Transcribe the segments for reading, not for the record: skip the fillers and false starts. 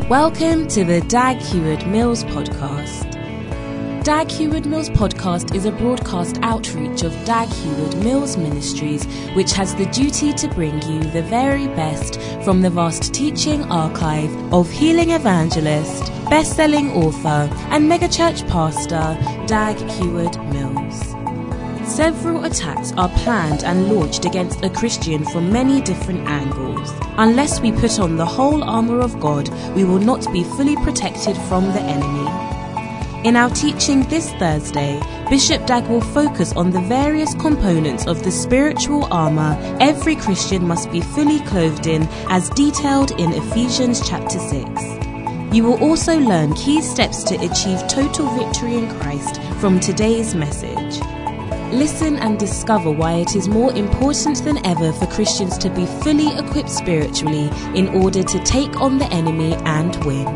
Welcome to the Dag Heward-Mills podcast. Dag Heward-Mills podcast is a broadcast outreach of Dag Heward-Mills Ministries, which has the duty to bring you the very best from the vast teaching archive of healing evangelist, best-selling author, and megachurch pastor Dag Heward-Mills. Several attacks are planned and launched against a Christian from many different angles. Unless we put on the whole armour of God, we will not be fully protected from the enemy. In our teaching this Thursday, Bishop Dag will focus on the various components of the spiritual armour every Christian must be fully clothed in, as detailed in Ephesians chapter 6. You will also learn key steps to achieve total victory in Christ from today's message. Listen and discover why it is more important than ever for Christians to be fully equipped spiritually in order to take on the enemy and win.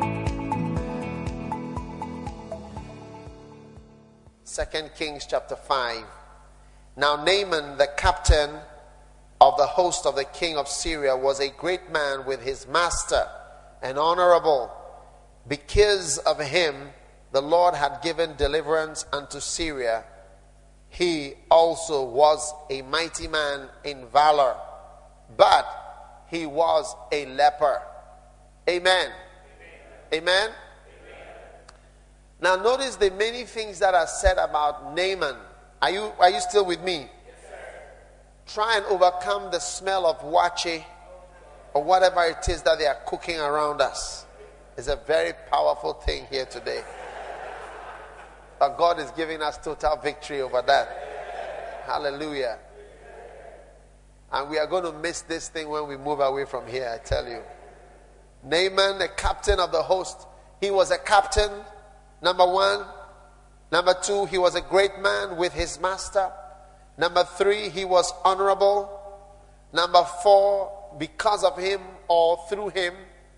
2 Kings chapter 5. Now Naaman, the captain of the host of the king of Syria, was a great man with his master and honorable. Because of him, the Lord had given deliverance unto Syria. He also was a mighty man in valor, but he was a leper. Amen. Amen. Amen. Now notice the many things that are said about Naaman. Are you still with me? Yes, sir. Try and overcome the smell of wache or whatever it is that they are cooking around us. It's a very powerful thing here today. But God is giving us total victory over that. Hallelujah. And we are going to miss this thing when we move away from here, I tell you. Naaman, the captain of the host. He was a captain, number one. Number two, he was a great man with his master. Number three, he was honorable. Number four, because of him or through him,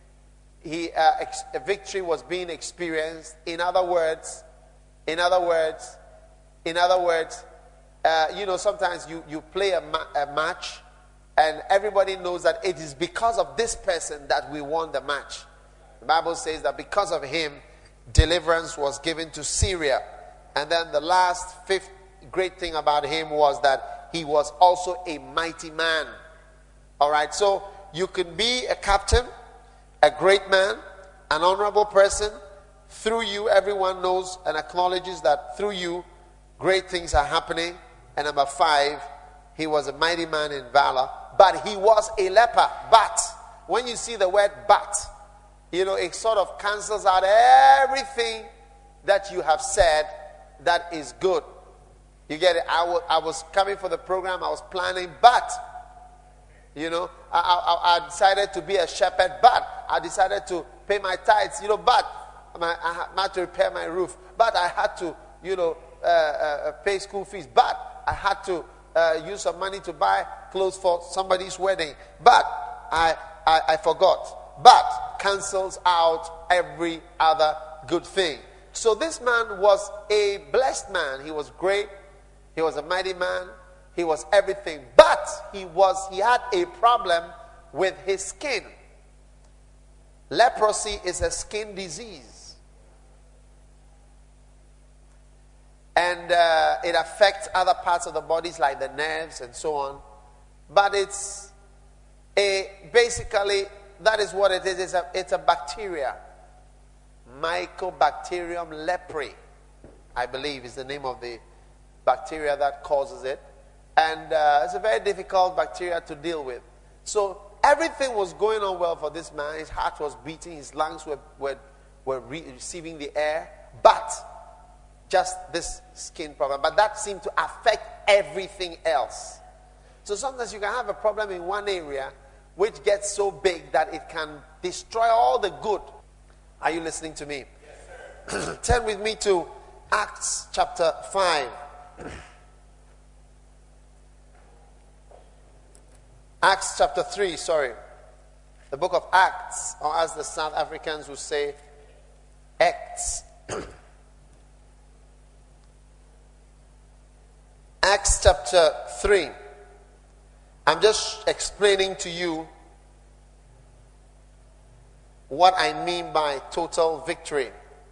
a victory was being experienced. In other words, sometimes you play a match and everybody knows that it is because of this person that we won the match. The Bible says that because of him, deliverance was given to Syria. And then the last fifth great thing about him was that he was also a mighty man. All right, so you can be a captain, a great man, an honorable person. Through you, everyone knows and acknowledges that through you, great things are happening. And number five, he was a mighty man in valor, but he was a leper. But when you see the word but, it sort of cancels out everything that you have said that is good. You get it? I was coming for the program, I was planning, but, I decided to be a shepherd, but I decided to pay my tithes, but I had to repair my roof, but I had to, pay school fees, but I had to use some money to buy clothes for somebody's wedding, but I forgot. But cancels out every other good thing. So this man was a blessed man. He was great. He was a mighty man. He was everything. But he had a problem with his skin. Leprosy is a skin disease. And it affects other parts of the bodies like the nerves and so on. But basically, that is what it is. It's a bacteria. Mycobacterium leprae, I believe, is the name of the bacteria that causes it. And it's a very difficult bacteria to deal with. So everything was going on well for this man. His heart was beating. His lungs were receiving the air. But just this skin problem. But that seemed to affect everything else. So sometimes you can have a problem in one area which gets so big that it can destroy all the good. Are you listening to me? Yes, sir. Turn with me to Acts chapter 5. Acts chapter 3, sorry. The book of Acts, or as the South Africans would say, Acts. Acts chapter 3. I'm just explaining to you what I mean by total victory.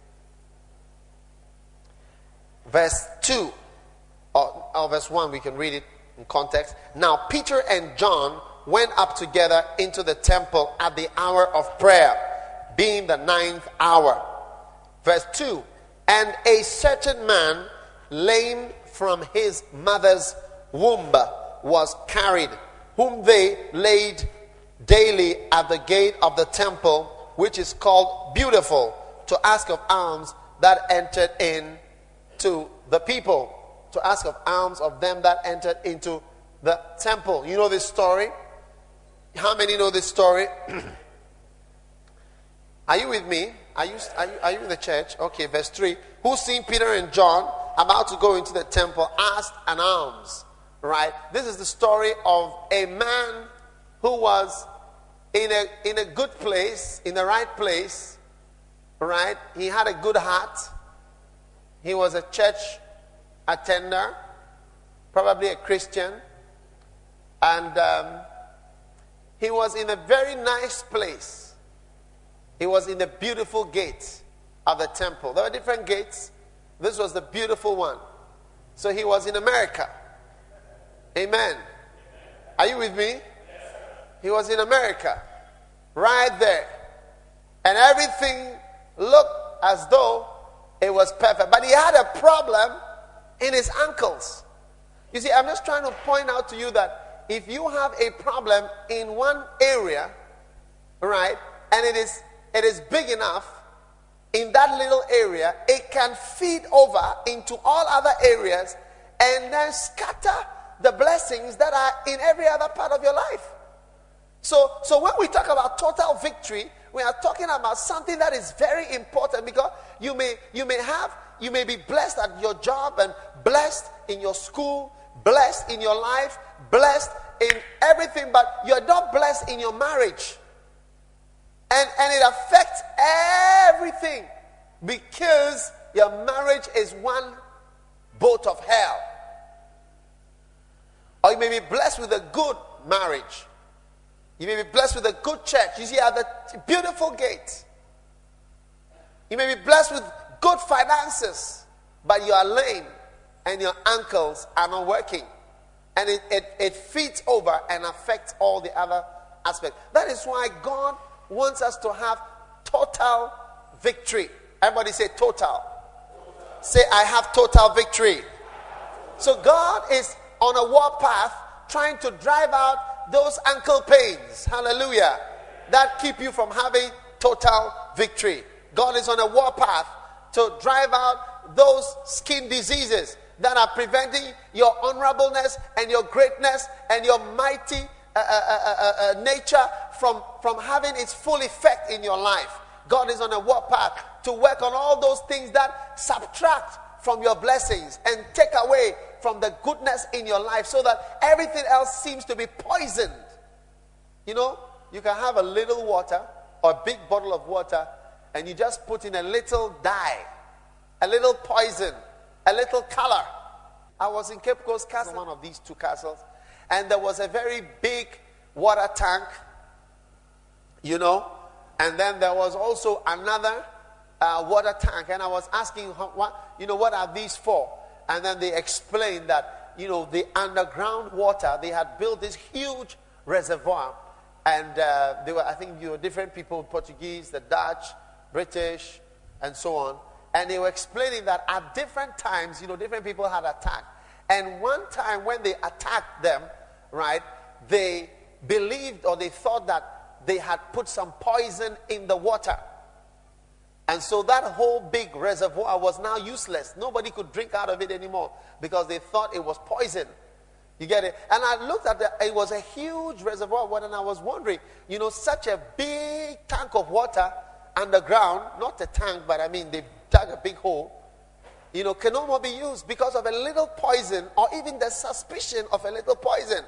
Verse 2 or verse 1, we can read it in context. Now Peter and John went up together into the temple at the hour of prayer, being the 9th hour. Verse 2, and a certain man, lame from his mother's womb, was carried, whom they laid daily at the gate of the temple, which is called Beautiful, to ask of alms that entered in to the people. To ask of alms of them that entered into the temple. You know this story? How many know this story? Are you with me? Are you in the church? Okay, verse 3. Who seeing Peter and John about to go into the temple asked an alms. Right? This is the story of a man who was in a good place, in the right place. Right? He had a good heart. He was a church attender, probably a Christian. And he was in a very nice place. He was in the beautiful gate of the temple. There were different gates. This was the beautiful one. So he was in America. Amen. Are you with me? He was in America. Right there. And everything looked as though it was perfect. But he had a problem in his ankles. You see, I'm just trying to point out to you that if you have a problem in one area, right, and it is big enough in that little area, it can feed over into all other areas and then scatter the blessings that are in every other part of your life. So when we talk about total victory, we are talking about something that is very important, because you may be blessed at your job, and blessed in your school, blessed in your life, blessed in everything, but you're not blessed in your marriage. And it affects everything, because your marriage is one boat of hell. Or you may be blessed with a good marriage. You may be blessed with a good church. You see, at the beautiful gate. You may be blessed with good finances, but you are lame and your ankles are not working. And it feeds over and affects all the other aspects. That is why God wants us to have total victory. Everybody say total. Say, I have total victory. So God is on a war path trying to drive out those ankle pains. Hallelujah. That keep you from having total victory. God is on a war path to drive out those skin diseases that are preventing your honorableness and your greatness and your mighty nature from having its full effect in your life. God is on a war path to work on all those things that subtract from your blessings and take away from the goodness in your life, so that everything else seems to be poisoned. You know, you can have a little water or a big bottle of water, and you just put in a little dye, a little poison, a little color. I was in Cape Coast Castle, one of these two castles, and there was a very big water tank, you know, and then there was also another water tank, and I was asking, what are these for? And then they explained that, the underground water, they had built this huge reservoir, and I think different people, Portuguese, the Dutch, British, and so on. And they were explaining that at different times, different people had attacked. And one time when they attacked them, right, they believed, or they thought that they had put some poison in the water. And so that whole big reservoir was now useless. Nobody could drink out of it anymore because they thought it was poison. You get it? And I looked at it was a huge reservoir of water, and I was wondering, such a big tank of water underground, not a tank, but I mean they dug a big hole, can no more be used because of a little poison, or even the suspicion of a little poison.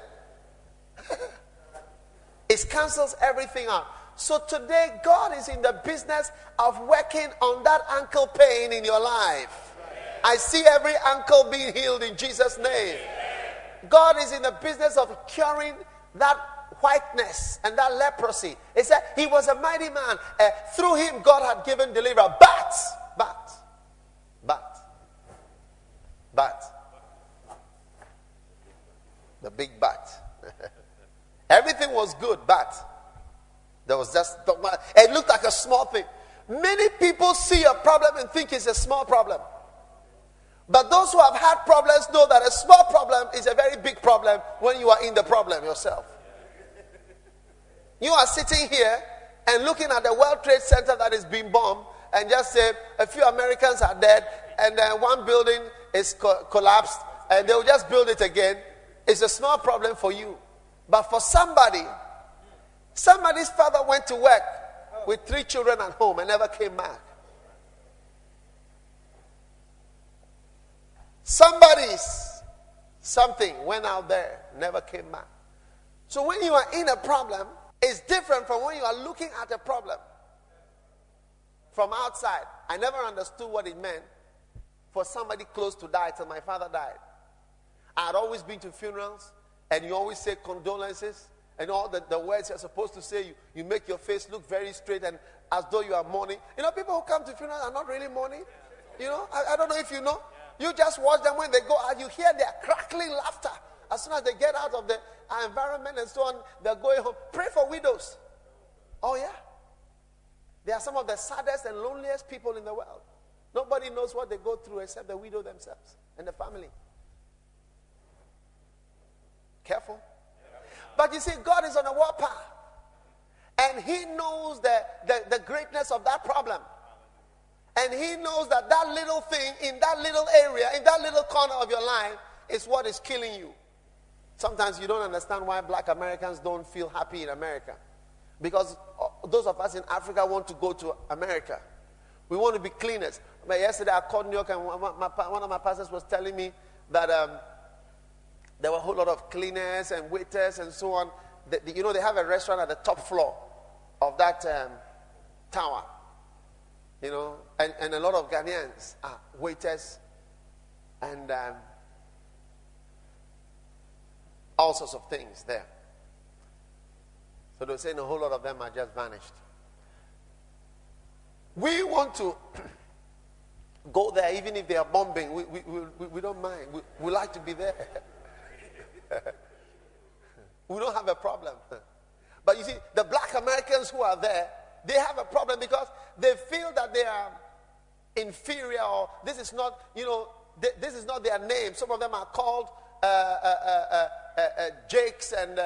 It cancels everything out. So today, God is in the business of working on that ankle pain in your life. I see every ankle being healed in Jesus' name. God is in the business of curing that whiteness and that leprosy. It said he was a mighty man. Through him, God had given deliverance. But, the big but. Everything was good, but there was just, it looked like a small thing. Many people see a problem and think it's a small problem. But those who have had problems know that a small problem is a very big problem when you are in the problem yourself. You are sitting here and looking at the World Trade Center that is being bombed and just say a few Americans are dead and then one building is collapsed and they'll just build it again. It's a small problem for you. But for somebody's father went to work with 3 children at home and never came back. Something went out there, never came back. So when you are in a problem, it's different from when you are looking at a problem from outside. I never understood what it meant for somebody close to die till my father died. I had always been to funerals, and you always say condolences, and all the words you're supposed to say, you make your face look very straight and as though you are mourning. You know, people who come to funerals are not really mourning. You know, I don't know if you know. You just watch them when they go out. You hear their crackling laughter. As soon as they get out of the environment and so on, they're going home. Pray for widows. Oh, yeah. They are some of the saddest and loneliest people in the world. Nobody knows what they go through except the widow themselves and the family. Careful. But you see, God is on a warpath. And he knows the greatness of that problem. And he knows that little thing in that little area, in that little corner of your life is what is killing you. Sometimes you don't understand why black Americans don't feel happy in America. Because those of us in Africa want to go to America. We want to be cleaners. But yesterday I called New York and one of my pastors was telling me that there were a whole lot of cleaners and waiters and so on. You know, they have a restaurant at the top floor of that tower. You know, and a lot of Ghanaians are waiters and all sorts of things there. So they're saying a whole lot of them are just vanished. We want to go there even if they are bombing. We don't mind. We like to be there. We don't have a problem. But you see, the black Americans who are there, they have a problem because they feel that they are inferior, or this is not, this is not their name. Some of them are called Jakes and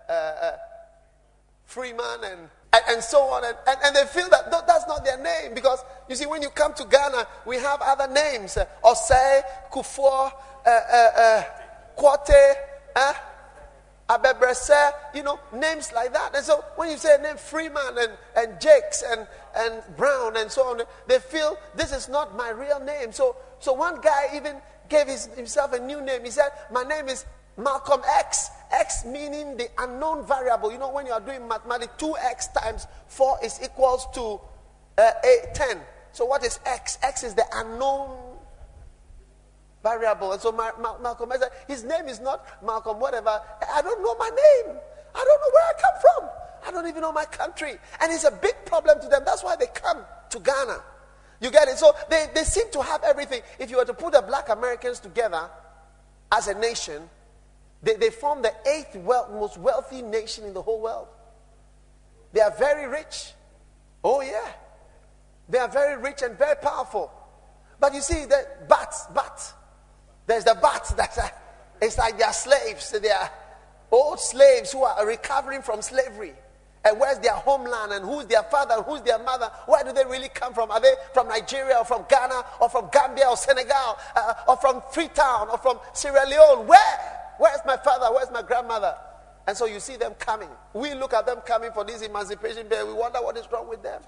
Freeman and so on. And they feel that that's not their name because, you see, when you come to Ghana, we have other names. Osei, Kufuor, Kwate, Abebrese, names like that. And so when you say a name Freeman and Jakes and Brown and so on, they feel this is not my real name. So one guy even gave himself a new name. He said, my name is Malcolm X. X meaning the unknown variable. You know, when you are doing mathematics, 2x times 4 is equals to 10. So what is X? X is the unknown variable. And so Malcolm X, his name is not Malcolm whatever. I don't know my name. I don't know where I come from. I don't even know my country. And it's a big problem to them. That's why they come to Ghana. You get it? So they seem to have everything. If you were to put the black Americans together as a nation, they form the 8th most wealthy nation in the whole world. They are very rich. Oh yeah. They are very rich and very powerful. But you see, but there's the but. It's like they are slaves. They are old slaves who are recovering from slavery. And where's their homeland and who's their father and who's their mother? Where do they really come from? Are they from Nigeria or from Ghana or from Gambia or Senegal or from Freetown or from Sierra Leone? Where's my father? Where's my grandmother? And so you see them coming. We look at them coming for this emancipation day. We wonder what is wrong with them.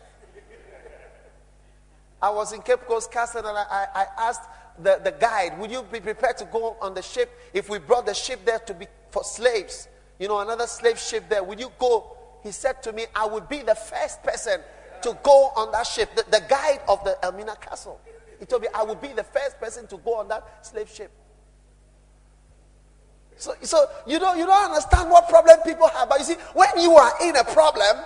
I was in Cape Coast Castle and I asked the guide, would you be prepared to go on the ship if we brought the ship there to be for slaves? Another slave ship there. Would you go? He said to me, I would be the first person to go on that ship. The guide of the Elmina Castle. He told me I would be the first person to go on that slave ship. So you don't understand what problem people have. But you see, when you are in a problem,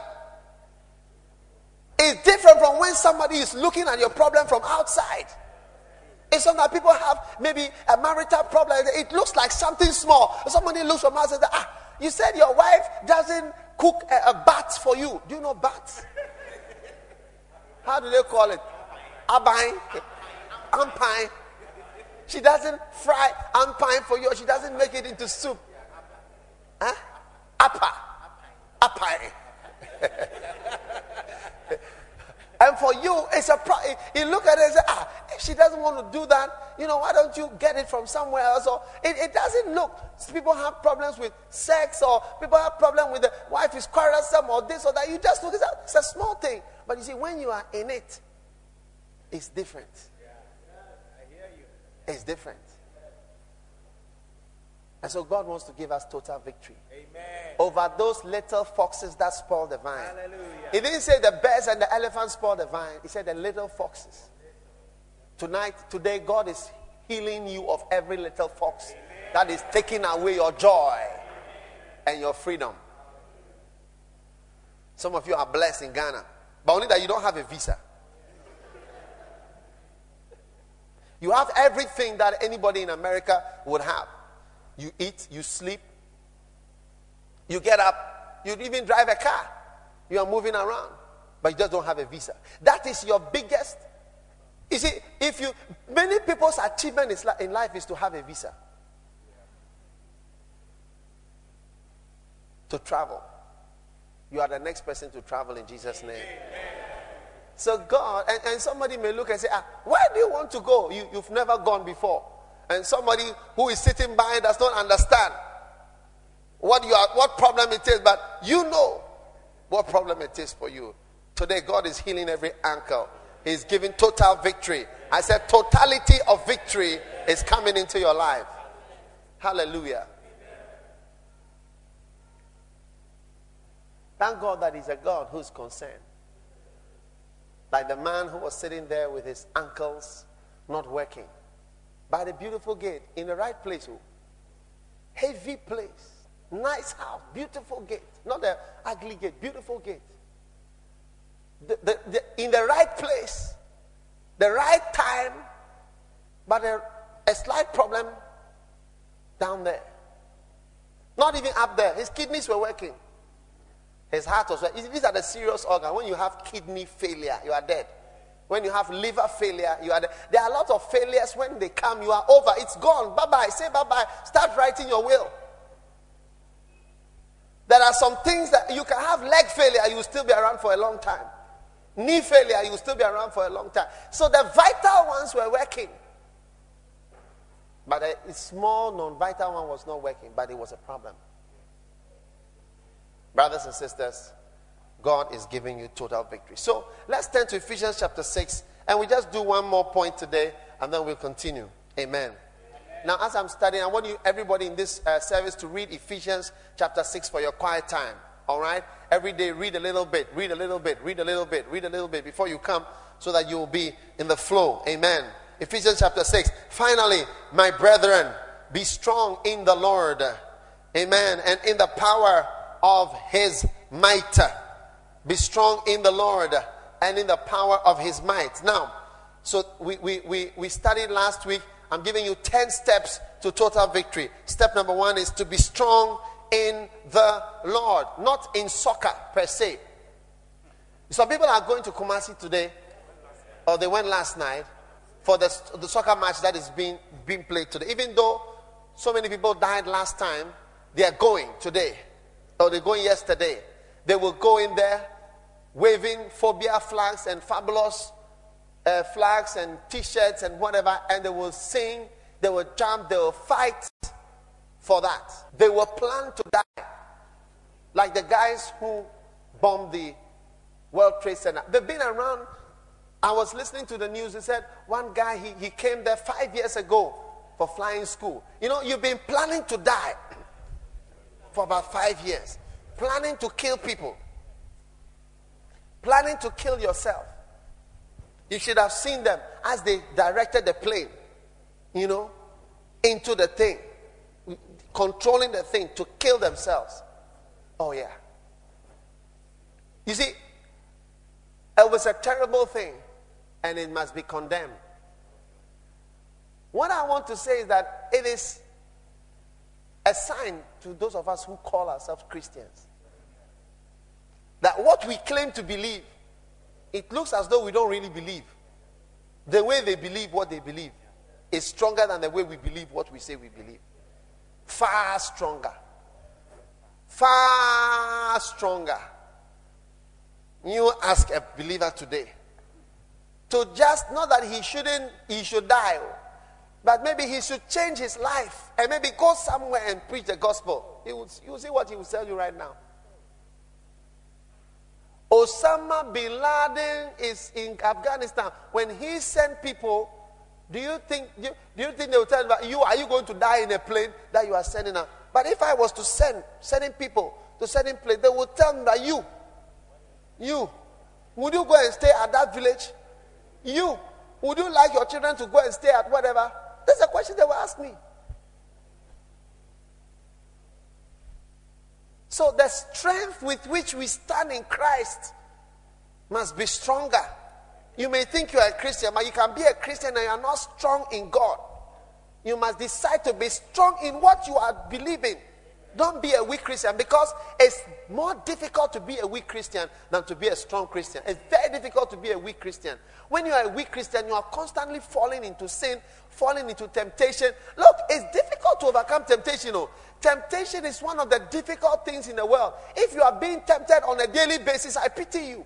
it's different from when somebody is looking at your problem from outside. It's not that people have maybe a marital problem. It looks like something small. Somebody looks from outside and says, you said your wife doesn't cook a bat for you. Do you know bats? How do they call it? Abine. Ampine. She doesn't fry ampine for you. She doesn't make it into soup. Huh? Apine. And for you, it's a problem. You look at it and say, if she doesn't want to do that, why don't you get it from somewhere else? Or it doesn't look. People have problems with sex, or people have problems with the wife is quarrelsome, or this or that. You just look at it. It's a small thing. But you see, when you are in it, it's different. It's different. And so God wants to give us total victory. Amen. Over those little foxes that spoil the vine. Hallelujah. He didn't say the bears and the elephants spoil the vine. He said the little foxes. Today, God is healing you of every little fox that is taking away your joy and your freedom. Some of you are blessed in Ghana, but only that you don't have a visa. You have everything that anybody in America would have. You eat, you sleep, you get up, you even drive a car. You are moving around, but you just don't have a visa. That is your biggest. You see, many people's achievement in life is to have a visa. To travel. You are the next person to travel in Jesus' name. So God, and somebody may look and say, where do you want to go? You've never gone before. And somebody who is sitting by does not understand what problem it is, but you know what problem it is for you. Today, God is healing every ankle. He's giving total victory. I said totality of victory is coming into your life. Hallelujah. Thank God that He's a God who's concerned. Like the man who was sitting there with his ankles not working. By the beautiful gate, in the right place. Heavy place. Nice house. Beautiful gate. Not the ugly gate. Beautiful gate. In the right place. The right time. But a slight problem down there. Not even up there. His kidneys were working. His heart was working. These are the serious organs. When you have kidney failure, you are dead. When you have liver failure, you are dead. There are a lot of failures. When they come, you are over. It's gone. Bye-bye. Say bye-bye. Start writing your will. There are some things that you can have. Leg failure, you will still be around for a long time. Knee failure, you will still be around for a long time. So the vital ones were working. But a small non-vital one was not working. But it was a problem. Brothers and sisters, God is giving you total victory. So let's turn to Ephesians chapter 6. And we just do one more point today. And then we'll continue. Amen. Now, as I'm studying, I want everybody in this service to read Ephesians chapter 6 for your quiet time. All right? Every day, read a little bit, read a little bit, read a little bit, read a little bit before you come so that you will be in the flow. Amen. Ephesians chapter 6. Finally, my brethren, be strong in the Lord. Amen. And in the power of His might. Be strong in the Lord and in the power of His might. Now, so we studied last week. I'm giving you 10 steps to total victory. Step number 1 is to be strong in the Lord, not in soccer per se. Some people are going to Kumasi today, or they went last night for the soccer match that is being played today. Even though so many people died last time, they are going today, or they're going yesterday. They will go in there waving phobia flags and fabulous flags and t-shirts and whatever, and they will sing, they will jump, they will fight for that. They will plan to die. Like the guys who bombed the World Trade Center. They've been around. I was listening to the news. They said one guy, he came there 5 years ago for flying school. You've been planning to die for about 5 years. Planning to kill people. Planning to kill yourself. You should have seen them as they directed the plane, into the thing. controlling the thing to kill themselves. Oh yeah. You see, it was a terrible thing and it must be condemned. What I want to say is that it is a sign to those of us who call ourselves Christians that what we claim to believe, it looks as though we don't really believe. The way they believe what they believe is stronger than the way we believe what we say we believe. Far stronger. Far stronger. You ask a believer today to just, not that he should die, but maybe he should change his life and maybe go somewhere and preach the gospel. You will see what he will tell you right now. Osama bin Laden is in Afghanistan. When he sent people, do you think they will tell you, are you going to die in a plane that you are sending out? But if I was to sending people to certain place, they would tell me that you, would you go and stay at that village? Would you like your children to go and stay at whatever? That's a question they will ask me. So the strength with which we stand in Christ must be stronger. You may think you are a Christian, but you can be a Christian and you are not strong in God. You must decide to be strong in what you are believing. Don't be a weak Christian, because it's more difficult to be a weak Christian than to be a strong Christian. It's very difficult to be a weak Christian. When you are a weak Christian, you are constantly falling into sin, falling into temptation. Look, it's difficult to overcome temptation. Temptation is one of the difficult things in the world. If you are being tempted on a daily basis, I pity you.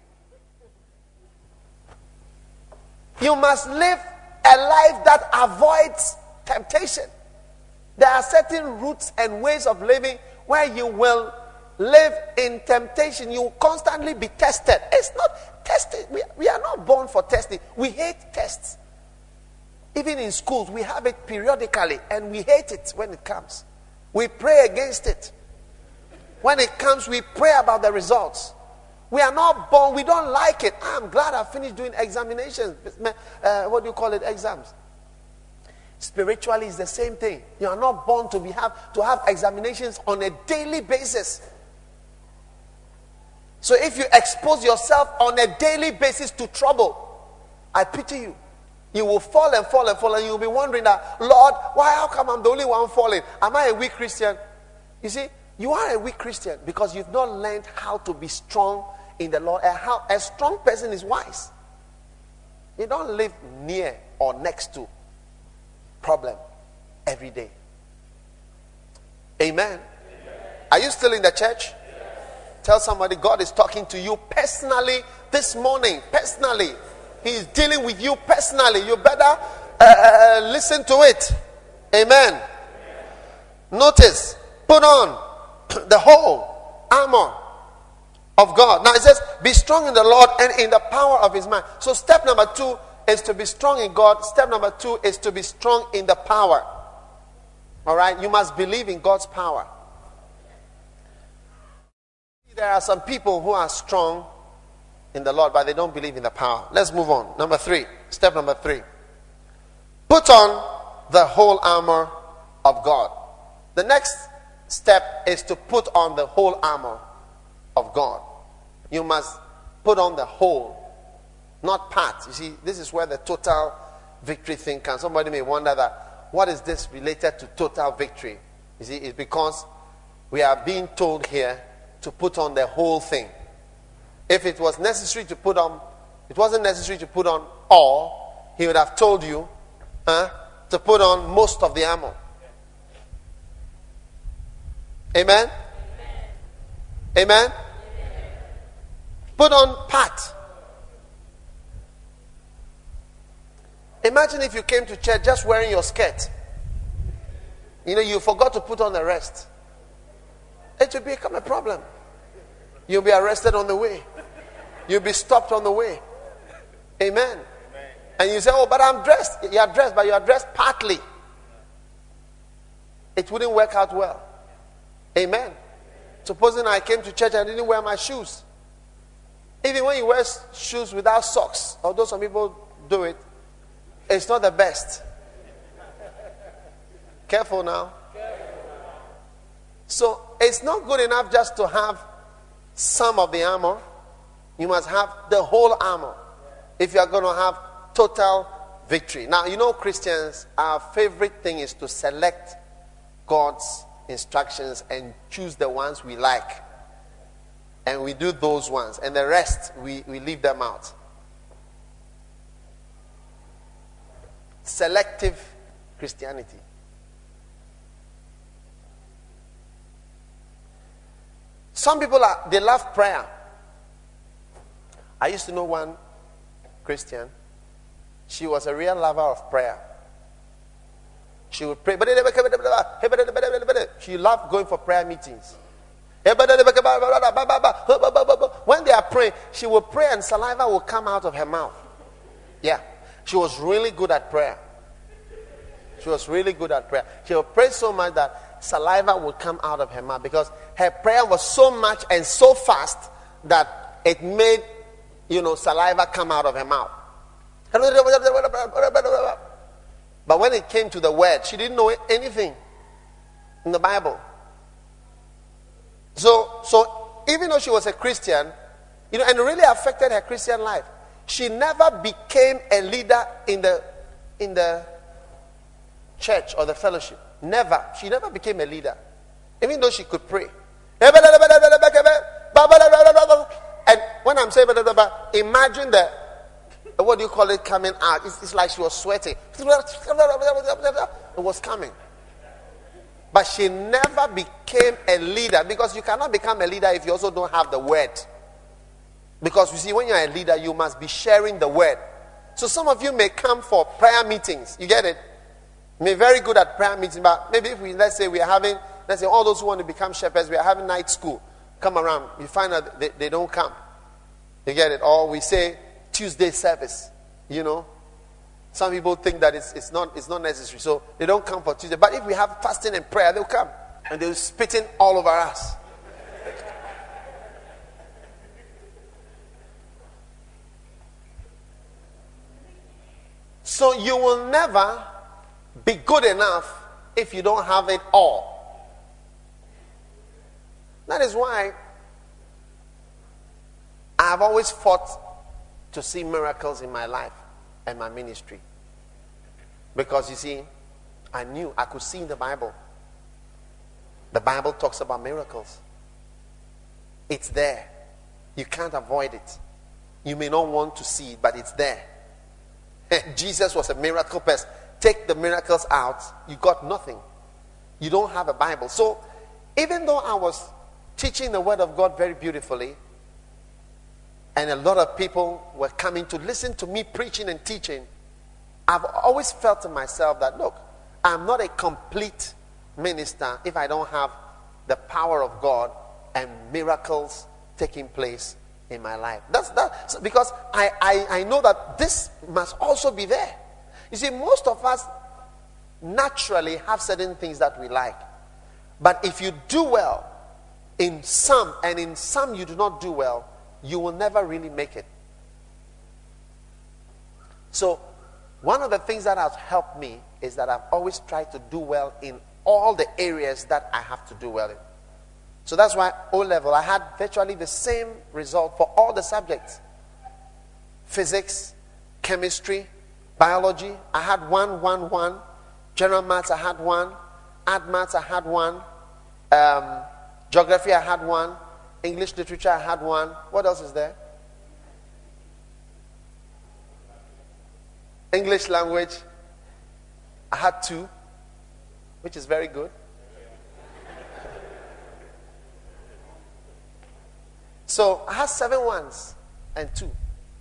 You must live a life that avoids temptation. There are certain routes and ways of living where you will live in temptation. You will constantly be tested. It's not testing. We are not born for testing. We hate tests. Even in schools, we have it periodically and we hate it when it comes. We pray against it. When it comes, we pray about the results. We are not born, we don't like it. I'm glad I finished doing examinations. What do you call it? Exams. Spiritually, it's the same thing. You are not born to have examinations on a daily basis. So if you expose yourself on a daily basis to trouble, I pity you. You will fall and fall and fall, and you'll be wondering that, Lord, how come I'm the only one falling? Am I a weak Christian? You see, you are a weak Christian because you've not learned how to be strong in the Lord. And how a strong person is wise. You don't live near or next to problem every day. Amen. Are you still in the church? Yes. Tell somebody, God is talking to you personally this morning. Personally. He is dealing with you personally. You better listen to it. Amen. Notice, put on the whole armor of God. Now it says, be strong in the Lord and in the power of his might. So step number 2 is to be strong in God. Step number 2 is to be strong in the power. All right? You must believe in God's power. There are some people who are strong in the Lord, but they don't believe in the power. Let's move on. Number 3. Step number 3. Put on the whole armor of God. The next step is to put on the whole armor of God. You must put on the whole, not part. You see, this is where the total victory thing comes. Somebody may wonder that, what is this related to total victory? You see, it's because we are being told here to put on the whole thing. If it was necessary to put on, it wasn't necessary to put on all, he would have told you to put on most of the armor. Amen? Amen? Put on part. Imagine if you came to church just wearing your skirt. You forgot to put on the rest. It will become a problem. You'll be arrested on the way. You'll be stopped on the way. Amen. And you say, oh, but I'm dressed. You are dressed, but you are dressed partly. It wouldn't work out well. Amen. Supposing I came to church and I didn't wear my shoes. Even when you wear shoes without socks, although some people do it, it's not the best. Careful now. So it's not good enough just to have some of the armor. You must have the whole armor if you are going to have total victory. Now, you know, Christians, our favorite thing is to select God's instructions and choose the ones we like. And we do those ones. And the rest, we leave them out. Selective Christianity. Some people they love prayer. I used to know one Christian. She was a real lover of prayer. She would pray. She loved going for prayer meetings. When they are praying, she will pray and saliva will come out of her mouth. Yeah. She was really good at prayer. She was really good at prayer. She would pray so much that saliva would come out of her mouth because her prayer was so much and so fast that it made, saliva come out of her mouth. But when it came to the word, she didn't know anything in the Bible. So even though she was a Christian, and it really affected her Christian life, she never became a leader in the church or the fellowship. Never. She never became a leader. Even though she could pray. And when I'm saying imagine what do you call it coming out? It's like she was sweating. It was coming. But she never became a leader, because you cannot become a leader if you also don't have the word. Because you see, when you're a leader, you must be sharing the word. So some of you may come for prayer meetings. You get it? May be very good at prayer meetings, but maybe if let's say all those who want to become shepherds, we are having night school. Come around. You find out they don't come. You get it? Or we say Tuesday service. Some people think that it's not necessary, so they don't come for Tuesday. But if we have fasting and prayer, they'll come and they'll spit in all over us. So you will never be good enough if you don't have it all. That is why I've always fought to see miracles in my life and my ministry. Because you see, I knew I could see in the Bible. The Bible talks about miracles. It's there. You can't avoid it. You may not want to see it, but it's there. Jesus was a miracle person. Take the miracles out, you got nothing. You don't have a Bible. So, even though I was teaching the Word of God very beautifully, and a lot of people were coming to listen to me preaching and teaching, I've always felt to myself that, look, I'm not a complete minister if I don't have the power of God and miracles taking place in my life. That's because I know that this must also be there. You see, most of us naturally have certain things that we like. But if you do well in some, and in some you do not do well, you will never really make it. So, one of the things that has helped me is that I've always tried to do well in all the areas that I have to do well in. So that's why O-level, I had virtually the same result for all the subjects. Physics, chemistry, biology, I had 1. General maths, I had 1. Art maths, I had 1. Geography, I had 1. English literature, I had 1. What else is there? English language, I had 2, which is very good. So I had 7 1s and 2.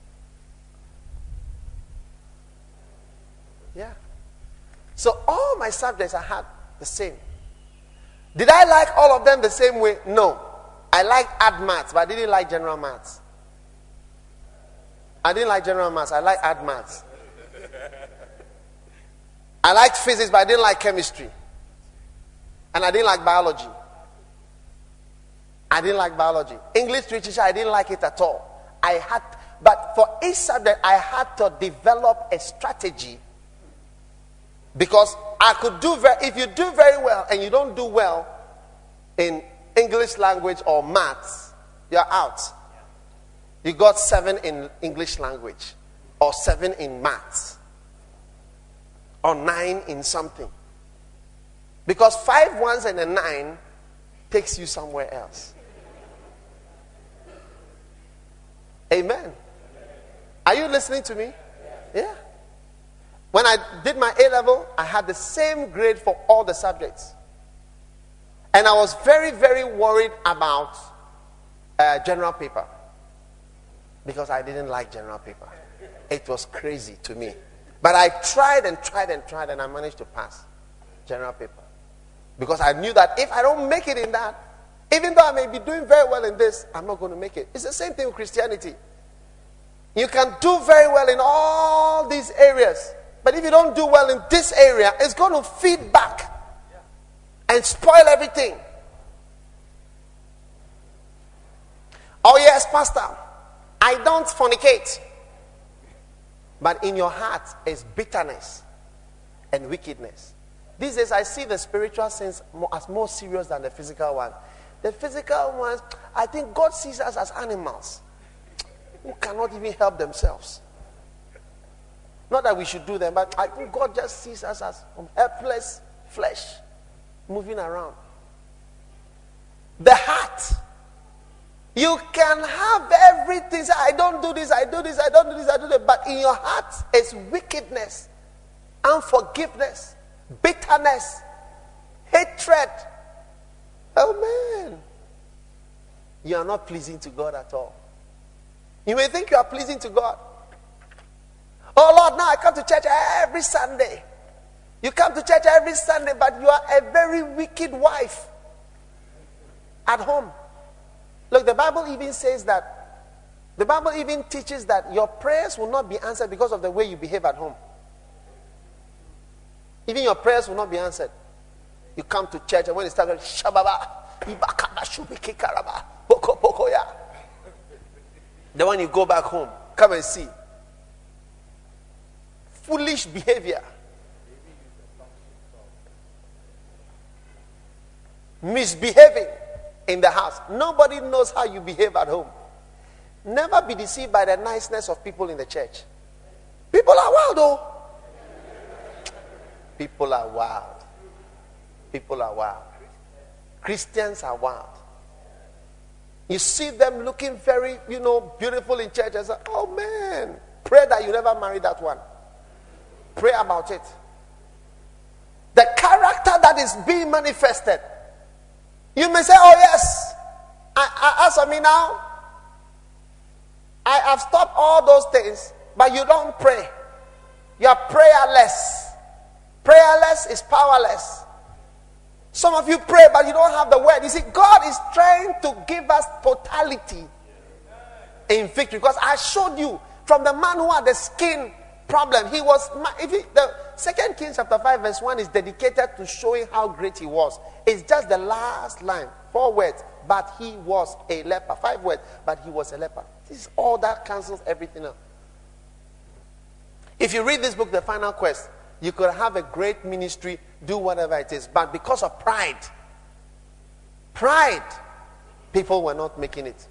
Yeah. So all my subjects I had the same. Did I like all of them the same way? No. I liked art maths, but I didn't like general maths. I didn't like general maths. I liked art maths. I liked physics, but I didn't like chemistry. And I didn't like biology. I didn't like biology. English literature, I didn't like it at all. But for each subject, I had to develop a strategy. Because I could if you do very well and you don't do well, in English language or maths, you're out. You got 7 in English language, or 7 in maths, or 9 in something. Because 5 ones and a 9 takes you somewhere else. Amen. Are you listening to me? Yeah. When I did my A-level, I had the same grade for all the subjects. And I was very, very worried about general paper. Because I didn't like general paper. It was crazy to me. But I tried and I managed to pass general paper. Because I knew that if I don't make it in that, even though I may be doing very well in this, I'm not going to make it. It's the same thing with Christianity. You can do very well in all these areas. But if you don't do well in this area, it's going to feed back and spoil everything. Oh yes, Pastor, I don't fornicate. But in your heart is bitterness and wickedness. These days I see the spiritual sins as more serious than the physical one. The physical ones, I think God sees us as animals who cannot even help themselves. Not that we should do them, but I think God just sees us as helpless flesh moving around. The heart. You can have everything. Say, I don't do this, I do this, I don't do this, I do that. But in your heart is wickedness, unforgiveness, bitterness, hatred. Oh man. You are not pleasing to God at all. You may think you are pleasing to God. Oh Lord, now I come to church every Sunday. You come to church every Sunday, but you are a very wicked wife at home. Look, the Bible even says that, the Bible even teaches that your prayers will not be answered because of the way you behave at home. Even your prayers will not be answered. You come to church and when it starts, Shababa, Ibakaba, Shubiki Karaba, Boko Bokoya. Then when you go back home, come and see. Foolish behavior. Misbehaving in the house. Nobody knows how you behave at home. Never be deceived by the niceness of people in the church. People are wild, though. People are wild. People are wild. Christians are wild. You see them looking very, beautiful in church and say, oh man, pray that you never marry that one. Pray about it. The character that is being manifested. You may say, oh yes, as for me now, I have stopped all those things, but you don't pray. You are prayerless. Prayerless is powerless. Some of you pray, but you don't have the word. You see, God is trying to give us totality in victory. Because I showed you from the man who had the skin problem. He was, the 2 Kings chapter 5 verse 1 is dedicated to showing how great he was. It's just the last line, 4 words, but he was a leper. 5 words, but he was a leper. This is all that cancels everything else. If you read this book, The Final Quest, you could have a great ministry, do whatever it is, but because of pride, people were not making it.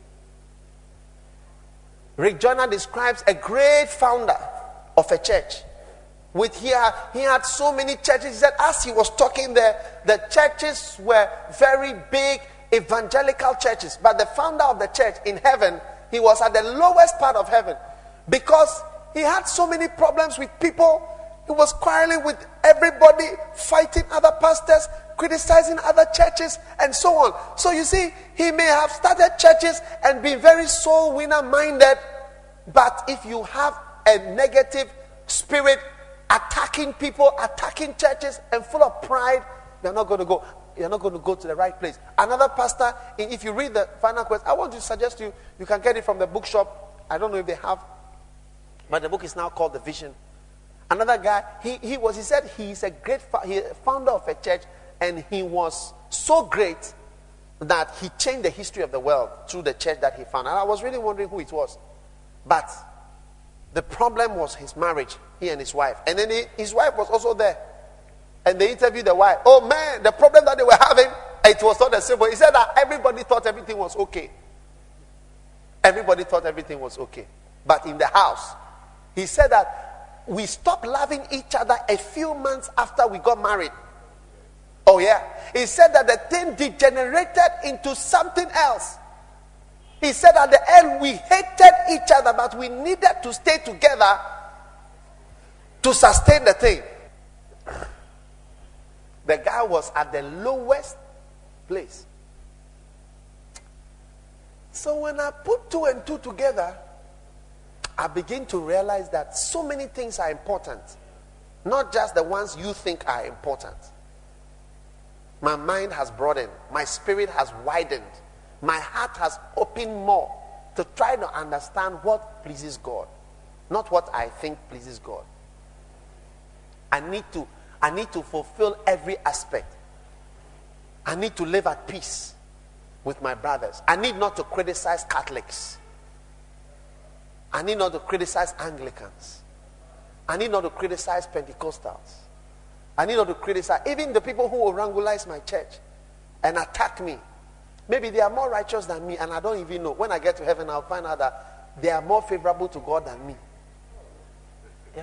Rick Joyner describes a great founder of a church. He had so many churches. He said as he was talking there, the churches were very big evangelical churches. But the founder of the church in heaven, he was at the lowest part of heaven. Because he had so many problems with people. He was quarreling with everybody, fighting other pastors, criticizing other churches, and so on. So you see, he may have started churches and been very soul winner minded. But if you have a negative spirit, attacking people, attacking churches, and full of pride, you're not going to go. You're not going to go to the right place. Another pastor, if you read The Final Quest, I want to suggest you can get it from the bookshop. I don't know if they have, but the book is now called The Vision. Another guy, he said he's a great founder of a church, and he was so great that he changed the history of the world through the church that he founded. And I was really wondering who it was. But the problem was his marriage, he and his wife. And then his wife was also there. And they interviewed the wife. Oh man, the problem that they were having, It was not a symbol. He said that everybody thought everything was okay. Everybody thought everything was okay. But in the house, he said that we stopped loving each other a few months after we got married. Oh yeah. He said that the thing degenerated into something else. He said at the end we hated each other, but we needed to stay together to sustain the thing. The guy was at the lowest place. So when I put 2 and 2 together, I begin to realize that so many things are important. Not just the ones you think are important. My mind has broadened. My spirit has widened. My heart has opened more to try to understand what pleases God. Not what I think pleases God. I need to fulfill every aspect. I need to live at peace with my brothers. I need not to criticize Catholics. I need not to criticize Anglicans. I need not to criticize Pentecostals. I need not to criticize even the people who wrangulize my church and attack me. Maybe they are more righteous than me and I don't even know. When I get to heaven, I'll find out that they are more favorable to God than me. Yeah.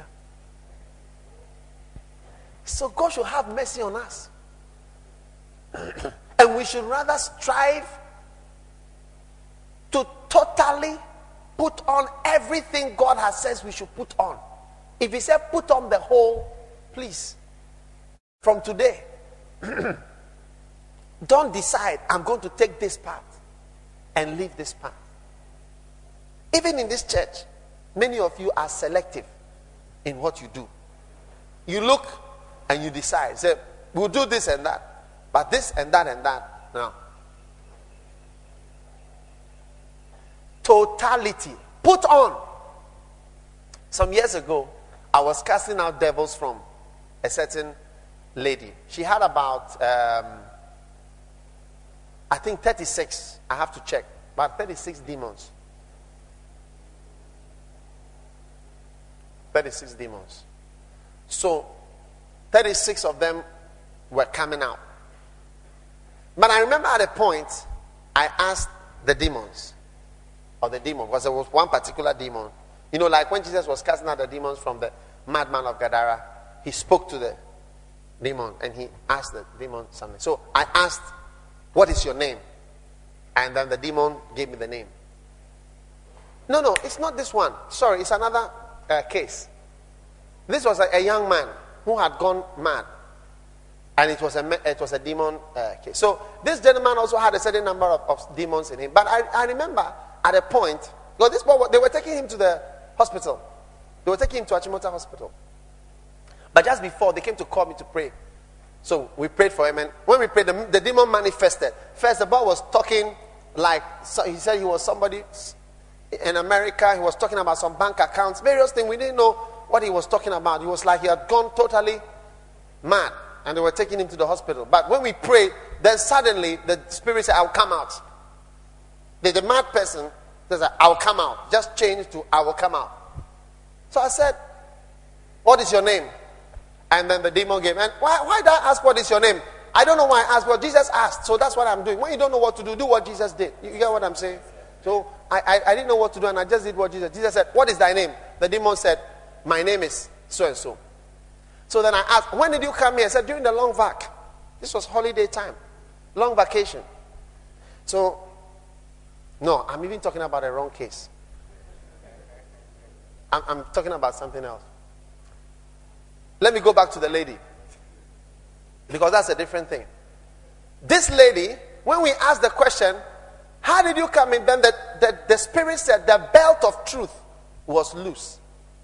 So God should have mercy on us. And we should rather strive to totally put on everything God has said we should put on. If he said put on the whole, please, from today, don't decide I'm going to take this path and leave this path. Even in this church, many of you are selective in what you do. You look and you decide, say, we'll do this and that, but this and that and that. No. Totality. Put on. Some years ago, I was casting out devils from a certain lady. She had about, I think 36. I have to check. About 36 demons. 36 demons. So, 36 of them were coming out. But I remember at a point, I asked the demons, or the demon, because there was one particular demon. You know, like when Jesus was casting out the demons from the madman of Gadara, he spoke to the demon and he asked the demon something. So I asked, what is your name? And then the demon gave me the name. No, it's not this one. Sorry, it's another case. This was a young man who had gone mad. And it was a demon case. So this gentleman also had a certain number of demons in him. But I remember at a point, because this boy, they were taking him to the hospital. They were taking him to Achimota Hospital. But just before, they came to call me to pray. So we prayed for him. And when we prayed, the demon manifested. First, the boy was talking like, so he said he was somebody in America. He was talking about some bank accounts, various things. We didn't know what he was talking about. He was like he had gone totally mad. And they were taking him to the hospital. But when we prayed, then suddenly the spirit said, I'll come out. The mad person says, I'll come out. Just change to, I will come out. So I said, what is your name? And then the demon gave. And why did I ask what is your name? I don't know why I asked. Well, Jesus asked. So that's what I'm doing. When you don't know what to do what Jesus did. You get what I'm saying? So I didn't know what to do and I just did what Jesus did. Jesus said, what is thy name? The demon said, my name is so and so. So then I asked, when did you come here? I said, during the long vac. This was holiday time. Long vacation. So, no, I'm even talking about a wrong case. I'm talking about something else. Let me go back to the lady. Because that's a different thing. This lady, when we asked the question, how did you come in? Then the spirit said the belt of truth was loose.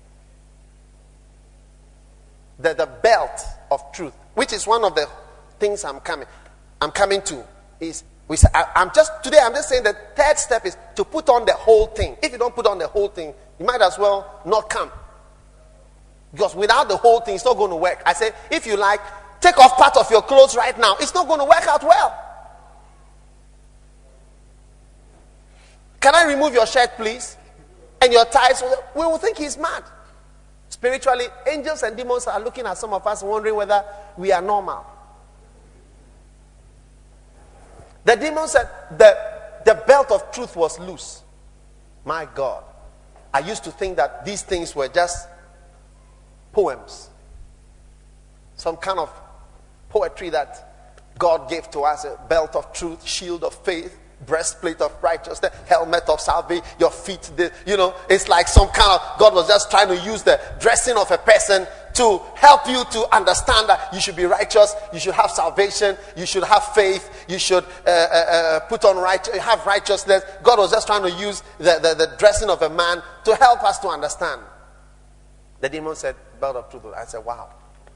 The belt of truth, which is one of the things I'm coming to, is I'm just saying the third step is to put on the whole thing. If you don't put on the whole thing, you might as well not come. Because without the whole thing, it's not going to work. I say, if you like, take off part of your clothes right now. It's not going to work out well. Can I remove your shirt, please? And your ties? We will think he's mad. Spiritually, angels and demons are looking at some of us wondering whether we are normal. The demon said the belt of truth was loose. My God. I used to think that these things were just poems. Some kind of poetry that God gave to us. A belt of truth, shield of faith, breastplate of righteousness, helmet of salvation, your feet. It's like some kind of, God was just trying to use the dressing of a person to help you to understand that you should be righteous, you should have salvation, you should have faith, you should put on have righteousness. God was just trying to use the dressing of a man to help us to understand. The demon said, belt of truth. I said, wow.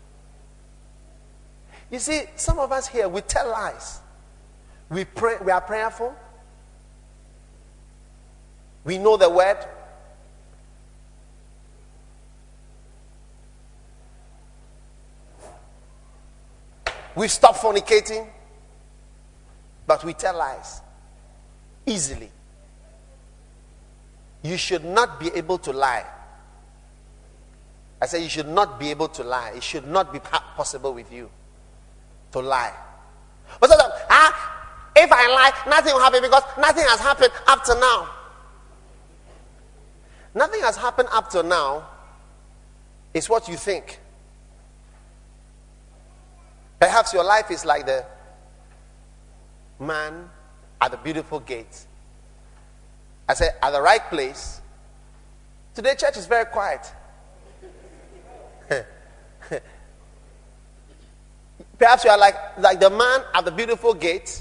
You see, some of us here, we tell lies. We pray, we are prayerful. We know the word. We stop fornicating, but we tell lies easily. You should not be able to lie. I say you should not be able to lie. It should not be possible with you to lie. But if I lie, nothing will happen because nothing has happened up to now. Nothing has happened up to now is what you think. Perhaps your life is like the man at the beautiful gate. I said, at the right place. Today, church is very quiet. Perhaps you are like the man at the beautiful gate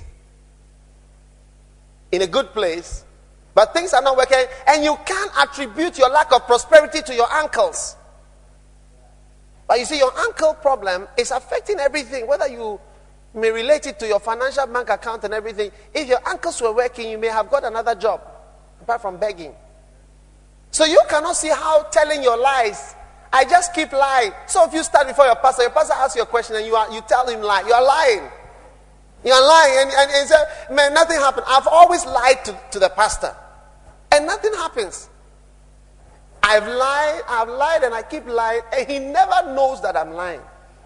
in a good place, but things are not working, and you can't attribute your lack of prosperity to your uncles. But you see, your uncle problem is affecting everything, whether you may relate it to your financial bank account and everything. If your uncles were working, you may have got another job, apart from begging. So you cannot see how telling your lies, I just keep lying. So if you stand before your pastor asks you a question and you tell him lie, you are lying. You are lying and he said, man, nothing happened. I've always lied to the pastor. And nothing happens. I've lied and I keep lying, and he never knows that I'm lying.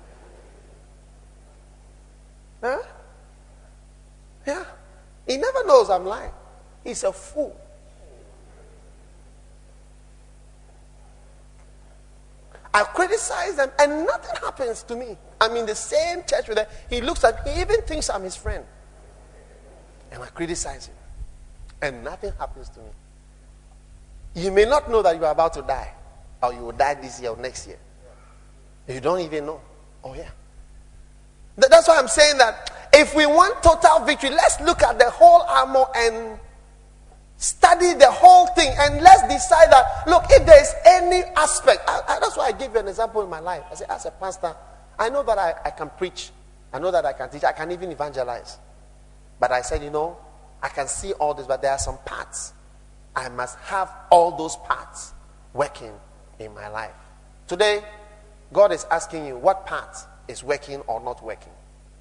Huh? Yeah. He never knows I'm lying. He's a fool. I criticize them and nothing happens to me. I'm in the same church with him. He looks at me, he even thinks I'm his friend. And I criticize him. And nothing happens to me. You may not know that you are about to die, or you will die this year or next year. You don't even know. Oh yeah. That's why I'm saying that if we want total victory, let's look at the whole armor and study the whole thing, and let's decide that, look, if there is any aspect, that's why I gave you an example in my life. I said, as a pastor, I know that I can preach. I know that I can teach. I can even evangelize. But I said, I can see all this, but there are some parts. I must have all those parts working in my life. Today, God is asking you what part is working or not working.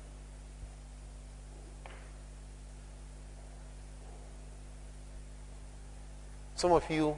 Some of you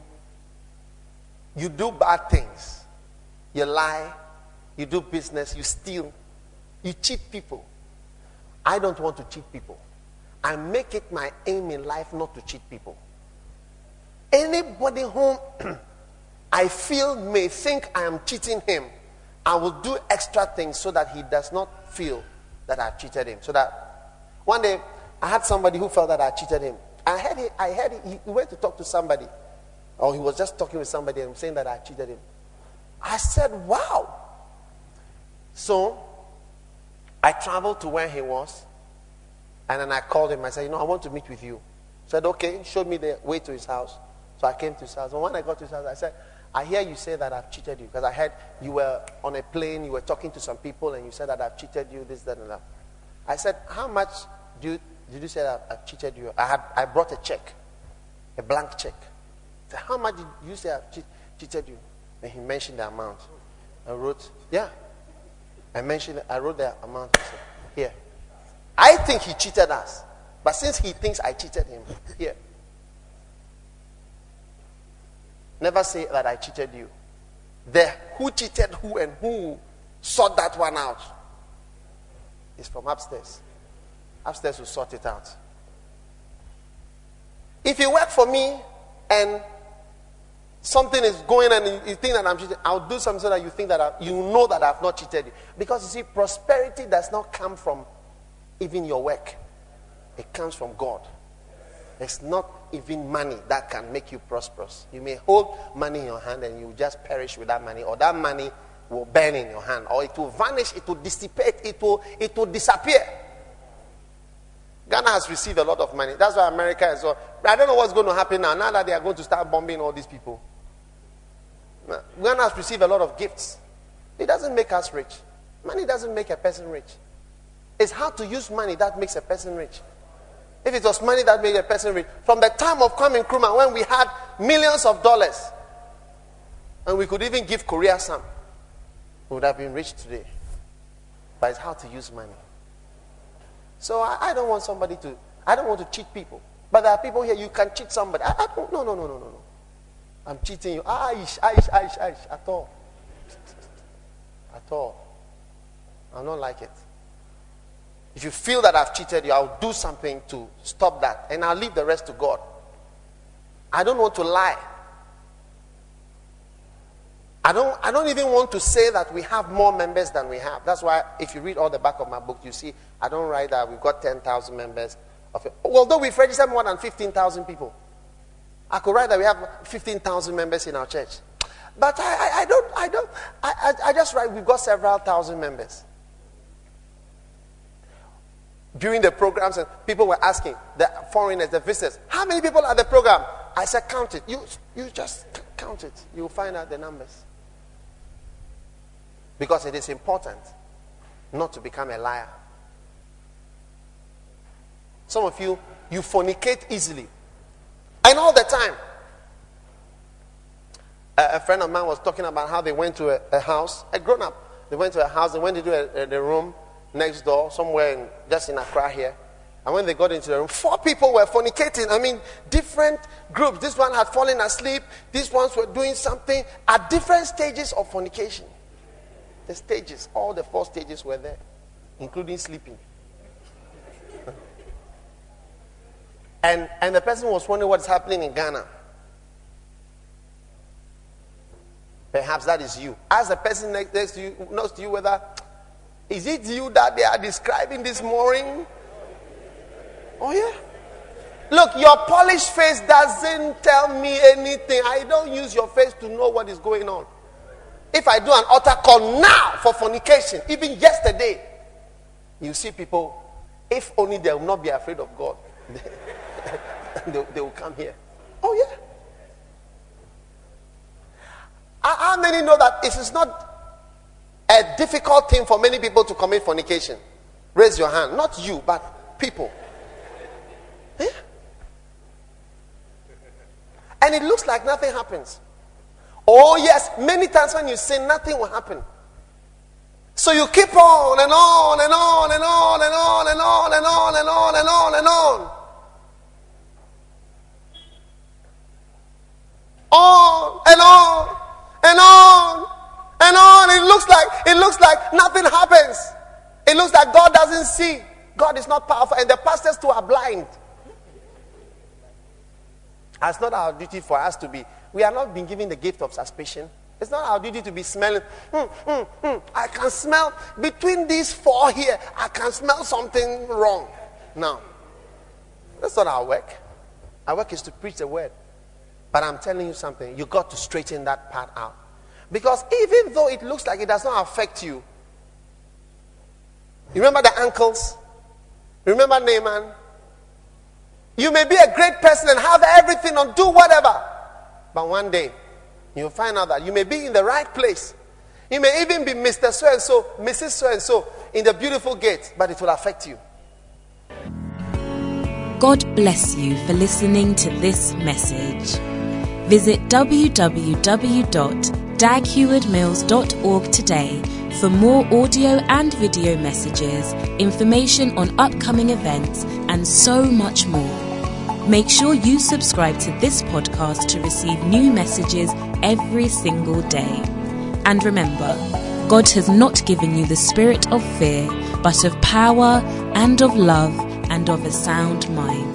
do bad things. You lie, you do business, you steal, you cheat people. I don't want to cheat people. I make it my aim in life not to cheat people. Anybody whom I feel may think I am cheating him, I will do extra things so that he does not feel that I've cheated him. So that one day I had somebody who felt that I cheated him. I heard he went to talk to somebody, or he was just talking with somebody and saying that I cheated him. I said, wow. So I traveled to where he was, and then I called him. I said, I want to meet with you. He said, okay, showed me the way to his house. So I came to his house. And when I got to his house, I said, I hear you say that I've cheated you. Because I heard you were on a plane, you were talking to some people, and you said that I've cheated you, this, that, and that. I said, how much did you say that I've cheated you? I brought a check, a blank check. I said, how much did you say I've cheated you? And he mentioned the amount. I wrote, I wrote the amount. I said, here. I think he cheated us. But since he thinks I cheated him, here. Never say that I cheated you. Who cheated who and who sort that one out is from upstairs. Upstairs will sort it out. If you work for me and something is going and you think that I'm cheating, I'll do something so that you think that you know that I've not cheated you. Because you see, prosperity does not come from even your work. It comes from God. It's not even money that can make you prosperous. You may hold money in your hand and you just perish with that money, or that money will burn in your hand, or it will vanish, it will dissipate, it will disappear. Ghana has received a lot of money. That's why America is so. I don't know what's going to happen now that they are going to start bombing all these people. Ghana has received a lot of gifts. It doesn't make us rich. Money doesn't make a person rich. It's how to use money that makes a person rich. If it was money that made a person rich, from the time of Kwame Nkrumah, when we had millions of dollars, and we could even give Korea some, we would have been rich today. But it's how to use money. So I don't want I don't want to cheat people. But there are people here, you can cheat somebody. I don't, no. I'm cheating you. Aish, at all. At all. I don't like it. If you feel that I've cheated you, I'll do something to stop that. And I'll leave the rest to God. I don't want to lie. I don't even want to say that we have more members than we have. That's why if you read all the back of my book, you see I don't write that we've got 10,000 members. Although we've registered more than 15,000 people. I could write that we have 15,000 members in our church. But I just write we've got several thousand members. During the programs, and people were asking, the foreigners, the visitors, how many people are at the program? I said, count it. You just count it. You'll find out the numbers. Because it is important not to become a liar. Some of you fornicate easily. And all the time. A friend of mine was talking about how they went to a house, a grown-up. They went to a house, they went into the room next door, somewhere just in Accra here. And when they got into the room, 4 people were fornicating. I mean, different groups. This one had fallen asleep. These ones were doing something at different stages of fornication. The stages, all the 4 stages were there, including sleeping. And the person was wondering what's happening in Ghana. Perhaps that is you. Ask the person next to you, knows to you whether, is it you that they are describing this morning? Oh yeah. Look, your polished face doesn't tell me anything. I don't use your face to know what is going on. If I do an altar call now for fornication, even yesterday, you see people, if only they will not be afraid of God, they will come here. Oh yeah. How many know that it is not a difficult thing for many people to commit fornication? Raise your hand. Not you, but people. Yeah. And it looks like nothing happens. Oh yes, many times when you sin, nothing will happen. So you keep on and on and on and on and on and on and on and on and on and on. On and on and on and on. It looks like nothing happens. It looks like God doesn't see. God is not powerful, and the pastors too are blind. It's not our duty for us to be. We are not being given the gift of suspicion. It's not our duty to be smelling. I can smell between these 4 here. I can smell something wrong. No, that's not our work. Our work is to preach the word. But I'm telling you something. You got to straighten that part out. Because even though it looks like it does not affect you. You remember the uncles? Remember Naaman? You may be a great person and have everything and do whatever. But one day, you'll find out that you may be in the right place. You may even be Mr. So-and-so, Mrs. So-and-so in the beautiful gate. But it will affect you. God bless you for listening to this message. Visit www.daghewardmills.org today for more audio and video messages, information on upcoming events, and so much more. Make sure you subscribe to this podcast to receive new messages every single day. And remember, God has not given you the spirit of fear, but of power and of love and of a sound mind.